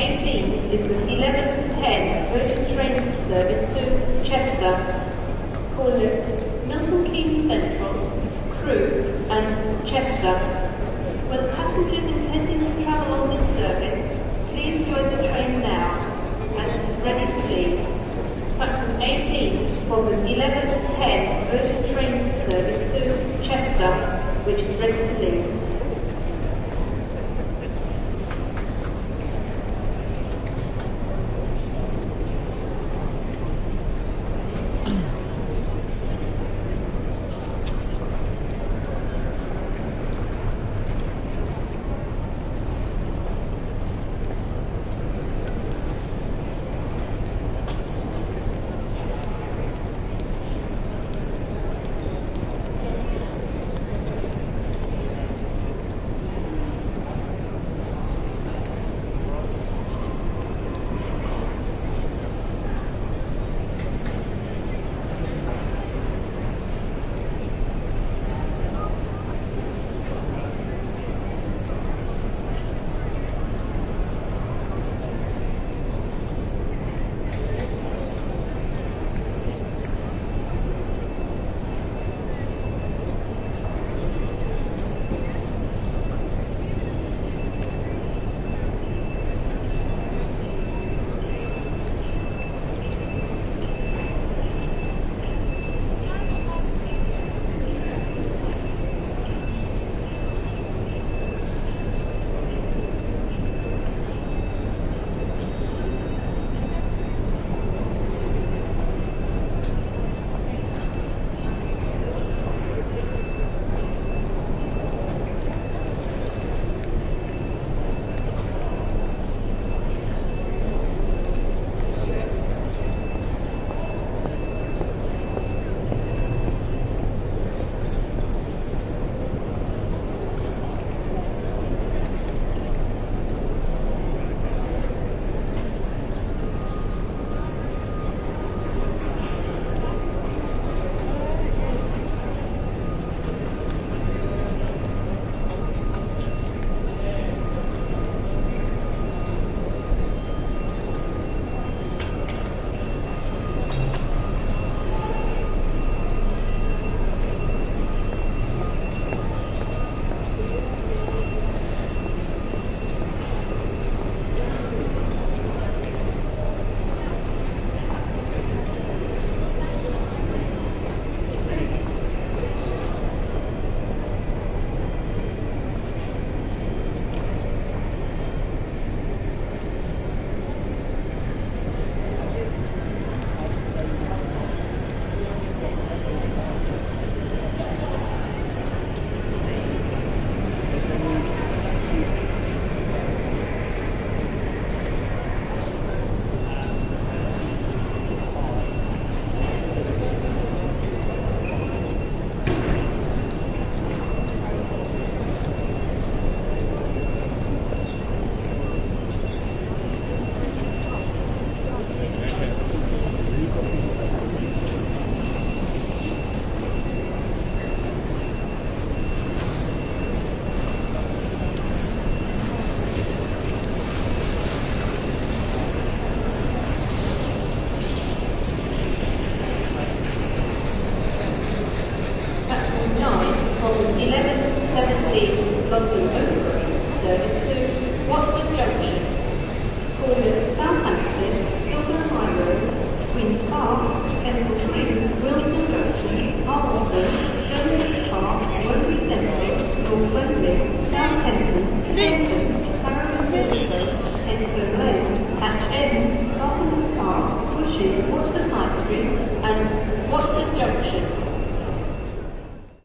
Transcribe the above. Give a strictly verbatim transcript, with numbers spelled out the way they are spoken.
eighteen is the eleven ten Virgin Trains service to Chester, calling at Milton Keynes Central, Crewe and Chester. Will passengers intending to travel on this service please join the train now, as it is ready to leave. Platform eighteen for the eleven ten Virgin Trains service to Chester, which is ready to leave. Henton, Harrow, Middleton, Enstone Lane, Hatch End, Carlton